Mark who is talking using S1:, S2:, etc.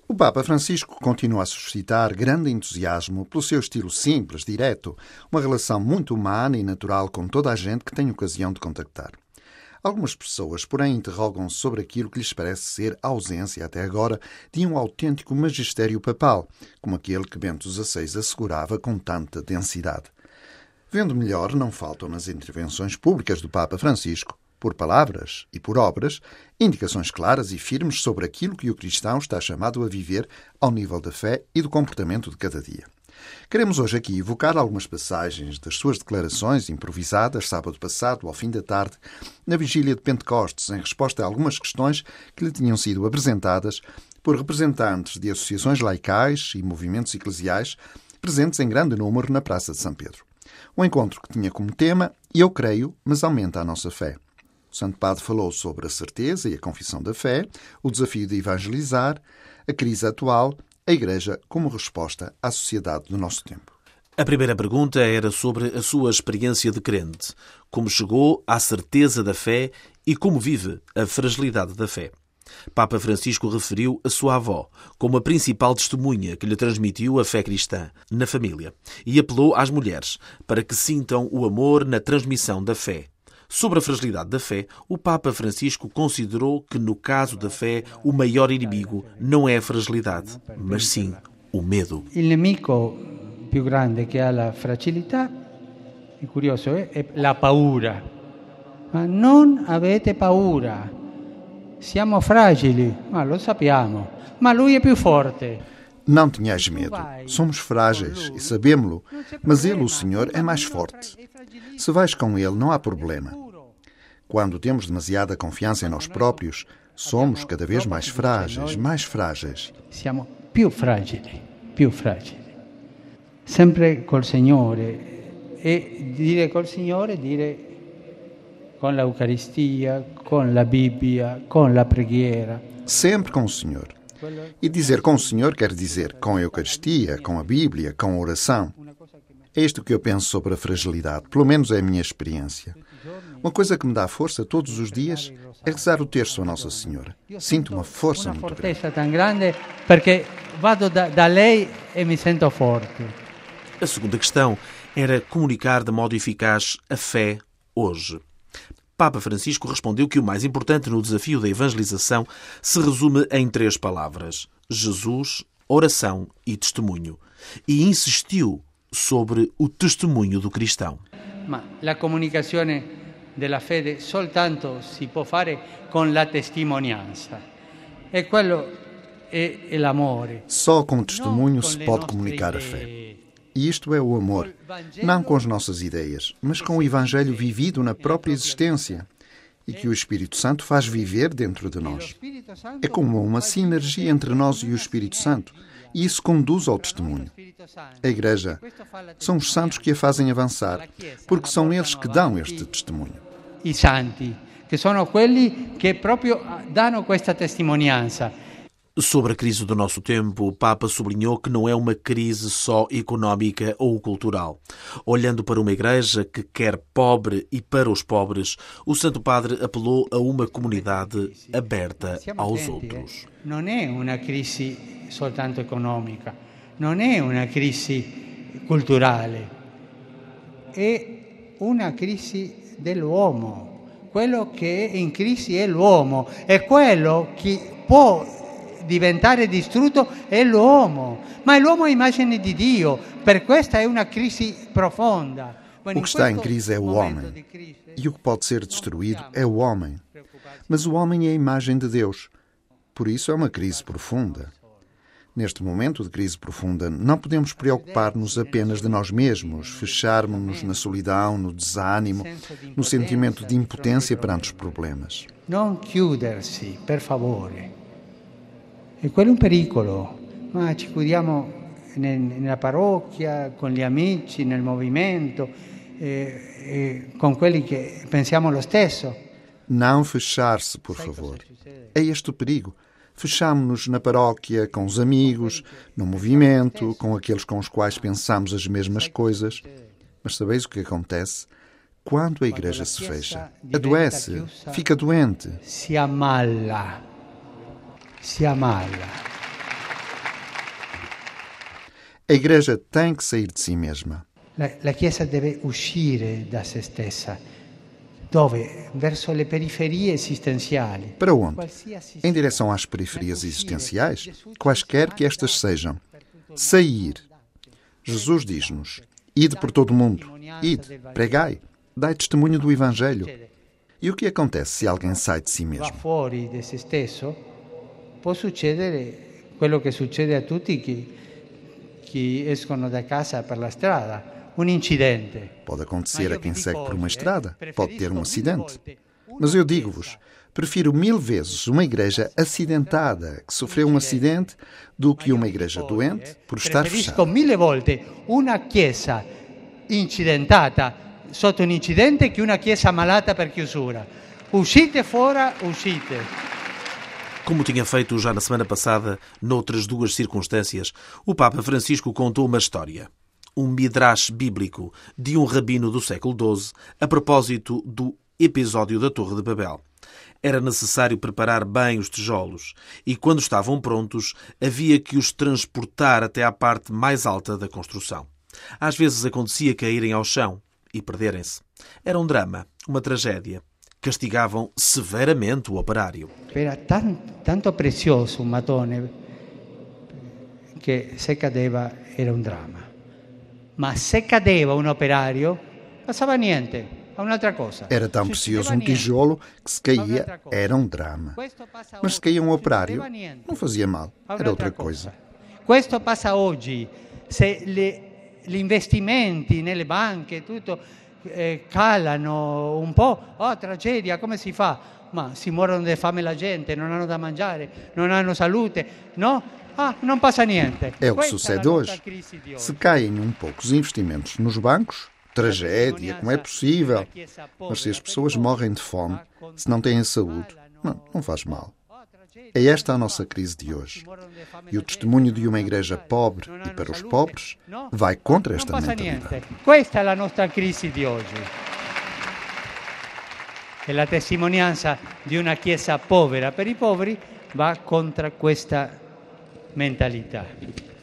S1: O Papa Francisco continua a suscitar grande entusiasmo pelo seu estilo simples, direto, uma relação muito humana e natural com toda a gente que tem ocasião de contactar. Algumas pessoas, porém, interrogam-se sobre aquilo que lhes parece ser a ausência, até agora, de um autêntico magistério papal, como aquele que Bento XVI assegurava com tanta densidade. Vendo melhor, não faltam nas intervenções públicas do Papa Francisco, por palavras e por obras, indicações claras e firmes sobre aquilo que o cristão está chamado a viver ao nível da fé e do comportamento de cada dia. Queremos hoje aqui evocar algumas passagens das suas declarações improvisadas sábado passado, ao fim da tarde, na vigília de Pentecostes, em resposta a algumas questões que lhe tinham sido apresentadas por representantes de associações laicais e movimentos eclesiais presentes em grande número na Praça de São Pedro. Um encontro que tinha como tema "Eu creio, mas aumenta a nossa fé". O Santo Padre falou sobre a certeza e a confissão da fé, o desafio de evangelizar, a crise atual, a Igreja como resposta à sociedade do nosso tempo.
S2: A primeira pergunta era sobre a sua experiência de crente, como chegou à certeza da fé e como vive a fragilidade da fé. Papa Francisco referiu a sua avó como a principal testemunha que lhe transmitiu a fé cristã na família e apelou às mulheres para que sintam o amor na transmissão da fé. Sobre a fragilidade da fé, o Papa Francisco considerou que, no caso da fé, o maior inimigo não é a fragilidade, mas sim o medo.
S3: O nemico più grande che ha la fragilità, è curioso, è la paura. Ma non avete paura. Siamo fragili, ma lo sappiamo. Ma lui è più forte.
S1: Não tenhais medo. Somos frágeis e sabemo-lo, mas Ele, o Senhor, é mais forte. Se vais com Ele, não há problema. Quando temos demasiada confiança em nós próprios, somos cada vez mais frágeis, mais frágeis.
S3: Siamo più fragili, più fragili. Sempre col Signore. E dire col Signore, dire con l'Eucaristia, con la Bibbia, con la preghiera.
S1: Sempre com o Senhor. E dizer com o Senhor quer dizer com a Eucaristia, com a Bíblia, com a oração. É isto que eu penso sobre a fragilidade, pelo menos é a minha experiência. Uma coisa que me dá força todos os dias é rezar o terço a Nossa Senhora. Sinto uma força muito grande.
S3: Uma forteza tão grande porque vado da lei e me sinto forte.
S2: A segunda questão era comunicar de modo eficaz a fé hoje. Papa Francisco respondeu que o mais importante no desafio da evangelização se resume em 3 palavras: Jesus, oração e testemunho. E insistiu sobre o testemunho do cristão.
S3: Ma la comunicazione della fede soltanto si può fare con la testimonianza. E quello è l'amore.
S1: Só com o testemunho se pode comunicar a fé. E isto é o amor, não com as nossas ideias, mas com o Evangelho vivido na própria existência e que o Espírito Santo faz viver dentro de nós. É como uma sinergia entre nós e o Espírito Santo, e isso conduz ao testemunho. A Igreja são os santos que a fazem avançar, porque são eles que dão este testemunho.
S3: I santi, che sono quelli che proprio danno questa testimonianza.
S2: Sobre a crise do nosso tempo, o Papa sublinhou que não é uma crise só económica ou cultural. Olhando para uma igreja que quer pobre e para os pobres, o Santo Padre apelou a uma comunidade aberta aos outros.
S3: Não é uma crise soltanto económica, não é uma crise cultural, é uma crise dell'uomo. Quello che è in crisi è l'uomo, e quello che può diventare distrutto è l'uomo, ma l'uomo è immagine di Dio, per questa è una crisi profonda.
S1: O que está em crise é o homem, e o que pode ser destruído é o homem. Mas o homem é a imagem de Deus, por isso é uma crise profunda. Neste momento de crise profunda, não podemos preocupar-nos apenas de nós mesmos, fecharmos-nos na solidão, no desânimo, no sentimento de impotência perante os problemas.
S3: Não chiudersi, per favore. E quello è un pericolo, ma ci curiamo nella parrocchia, con gli amici, nel movimento, con quelli che pensiamo lo stesso.
S1: Não fechar-se, por favor. É este o perigo. Fechamo-nos na paróquia, com os amigos, no movimento, com aqueles com os quais pensamos as mesmas coisas. Mas sabeis o que acontece? Quando a Igreja se fecha, adoece, fica doente.
S3: Si ammala. Si ammala.
S1: A Igreja tem que sair de si mesma.
S3: La Chiesa deve uscire da se stessa. Dove? Verso le periferie esistenziali.
S1: Para onde? Em direção às periferias existenciais, quaisquer que estas sejam. Sair. Jesus diz-nos: ide por todo o mundo, ide, pregai, dai testemunho do Evangelho. E o que acontece se alguém sai de si
S3: Va
S1: mesmo?
S3: fuori di se stesso, può succedere quello che succede a tutti che escono da casa per la strada. Um incidente.
S1: Pode acontecer a quem segue por uma estrada, pode ter um acidente. Mas eu digo-vos, prefiro 1000 vezes uma igreja acidentada que sofreu um acidente do que uma igreja doente por estar
S3: Preferisco
S1: fechada.
S3: 1000 volte una chiesa incidentata sotto un incidente che una chiesa malata per chiusura. Uscite fuori, uscite.
S2: Como tinha feito já na semana passada, noutras duas circunstâncias, o Papa Francisco contou uma história. Um midrash bíblico de um rabino do século XII a propósito do episódio da Torre de Babel. Era necessário preparar bem os tijolos e, quando estavam prontos, havia que os transportar até à parte mais alta da construção. Às vezes acontecia caírem ao chão e perderem-se. Era um drama, uma tragédia. Castigavam severamente o operário.
S3: Era tanto prezioso un mattone che se cadeva era un dramma. Ma se cadeva un operaio, passava niente, a un'altra cosa.
S1: Era tão precioso um tijolo que se caía, era um drama. Mas se caía um operário, não fazia mal, era outra coisa.
S3: Questo passa oggi. Se gli investimenti nelle banche, tutto calano un po', tragedia, come si fa? Ma si muoiono di fame la gente, non hanno da mangiare, non hanno salute, no? Não passa niente.
S1: É o que sucede hoje. Se caem um pouco os investimentos nos bancos, tragédia, como é possível? Mas se as pessoas morrem de fome, se não têm saúde, não faz mal. É esta a nossa crise de hoje. E o testemunho de uma igreja pobre e para os pobres vai contra esta mentalidade.
S3: Questa è la nostra crisi di oggi. E la testimonianza di una chiesa povera per i poveri va contro questa mentalità.